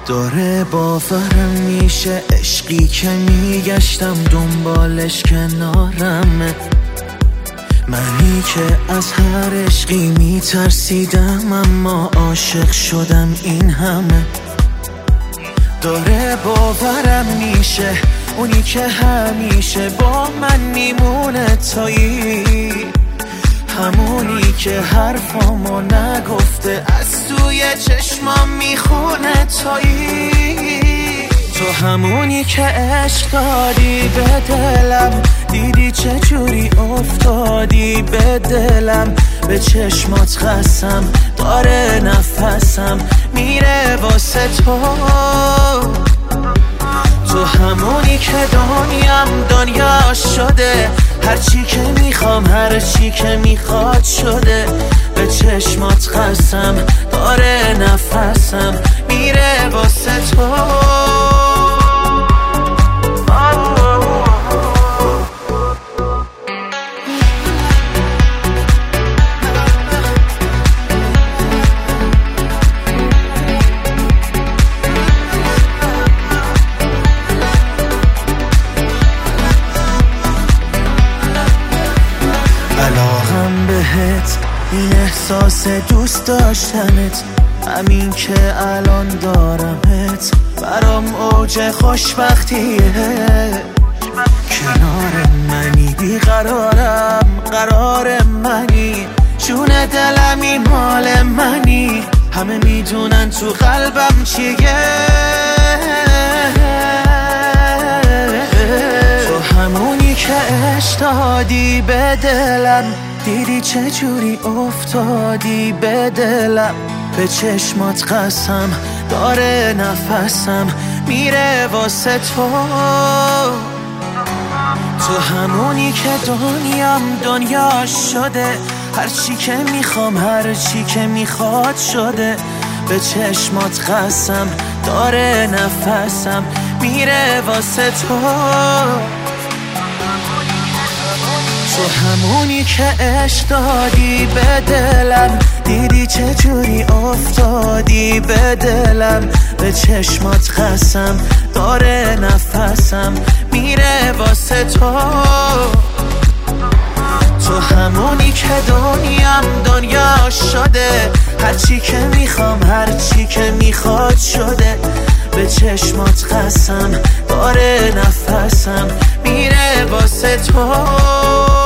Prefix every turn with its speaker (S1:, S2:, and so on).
S1: داره باورم میشه عشقی که میگشتم دنبالش کنارمه، منی که از هر عشقی میترسیدم اما عاشق شدم این همه. داره باورم میشه اونی که همیشه با من میمونه تایی، همونی که حرفامو نگفته از توی چشمام میخونه تایی. تو همونی که عشق دادی به دلم، دیدی چجوری افتادی به دلم، به چشمات قسم داره نفسم میره واسه تو. تو همونی که دنیا شده، هرچی که میخوام هرچی که میخواد شده، به چشمات قسم داره نفسم میره واسه تو. علاقم بهت این احساس دوست داشتنت، همین که الان دارمت برام اوج خوشبختیه. کنار منی بیقرارم قرار منی، جون دلمی مال منی، همه میدونن تو قلبم چیه. تو همونی که عشق دادی به دلم، دیدی چجوری افتادی به دلم، به چشمات قسم داره نفسم میره واسه تو. تو همونی که دنیا شده، هرچی که میخوام هرچی که میخواد شده، به چشمات قسم داره نفسم میره واسه تو. تو همونی که عشق دادی به دلم، دیدی چجوری افتادی به دلم، به چشمات قسم داره نفسم میره واسه تو. تو همونی که دنیا شده، هرچی که میخوام هرچی که میخواد شده، به چشمات قسم داره نفسم میره واسه تو.